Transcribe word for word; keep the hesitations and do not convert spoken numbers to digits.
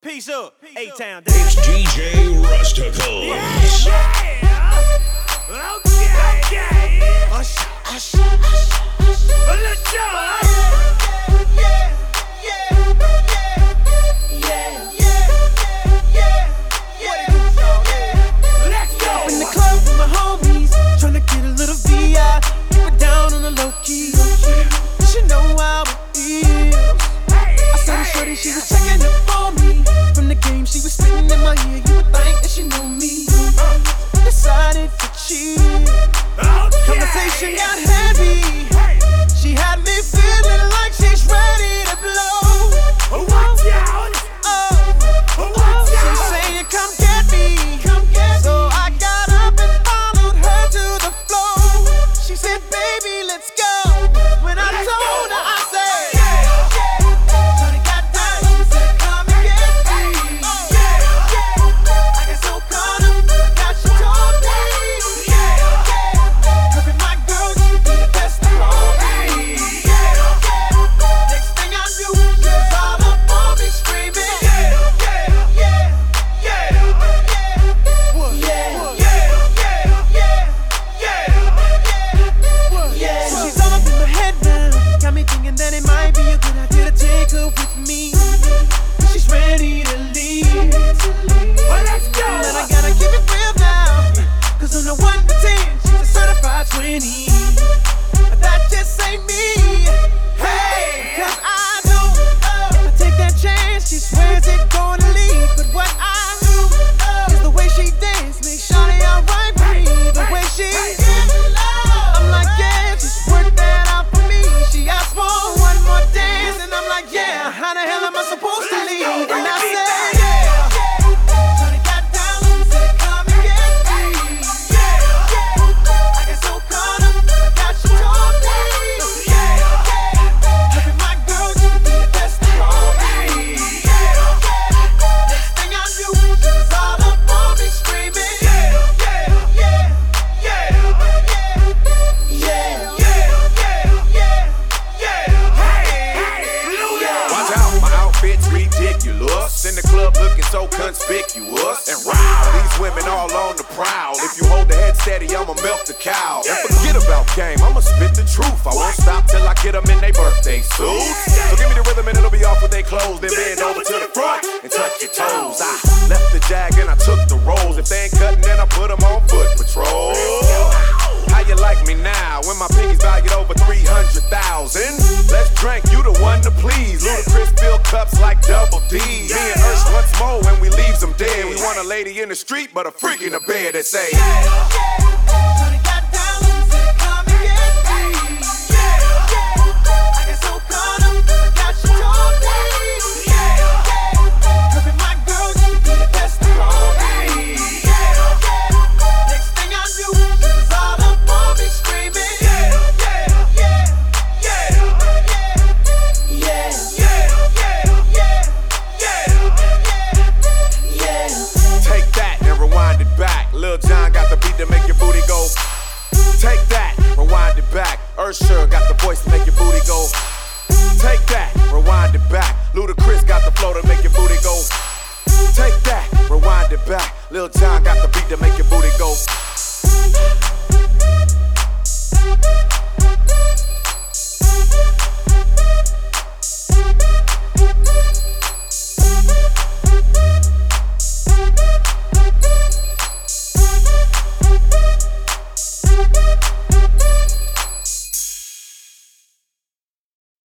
Peace up, A-Town. It's D J Rusticles. Yeah, yeah. Okay, okay. Hush, hush, hush, hush. Let's go. Yeah, yeah, yeah, yeah, yeah, yeah, yeah. Let's go. Up in the club with my homies, tryna get a little V I. Keep it down on the low key. You should know how it feels. I saw the shorty, she was checking up on me. From the game, she was spitting in my ear. You would think that she knew me. Decided to cheat. Conversation got heavy. She had me feeling like she's ready to blow. Watch out. Oh, she's saying, come get me. So I got up and followed her to the floor. She said, baby, let's go. When I told her, I said, shorty got down. She said, come and get me. I got so caught up, I got she told me. Her and my girl used to be the best of all me. Next thing I knew, she was all up on me screaming. So she's all up in my head now. Got me thinking that it might be a good idea to take her with me. She's ready to leave. Well, let's go. But I gotta keep it real now. Cause on the one to ten, she's a certified twenty. But that just ain't me. Hey, cause I know if I take that chance, she swears it's gonna leave. But what I do is the way she dance makes shawty alright with me. The way she I'm like, yeah, just work that out for me. She asked for one more dance, and I'm like, yeah, how the hell am I supposed to leave? And I said, yeah. Shawty got down, she said, come and get me. I got so caught up, I got she told me. Her and my girl used to be the best of all me. Next thing I knew, she was all up on me screaming. Watch out, my outfit's ridiculous. In the club looking so conspicuous. And wow, these women all on the prowl. If you hold the head steady, I'ma milk the cow. And forget about game, I'ma spit the truth. I won't stop till I get them in their birthday suits. So give me the rhythm and it'll be off with their clothes. Then bend over to the front and touch your toes. I left the jag and I took the rolls. If they ain't cutting, then I put them on foot patrol. How you like me now when my pinky's valued over three hundred thousand? Let's drink, you the one to please. Ludacris fill cups like double D. Me and Ursh once more when we leaves them dead. We want a lady in the street, but a freak in the bed that say,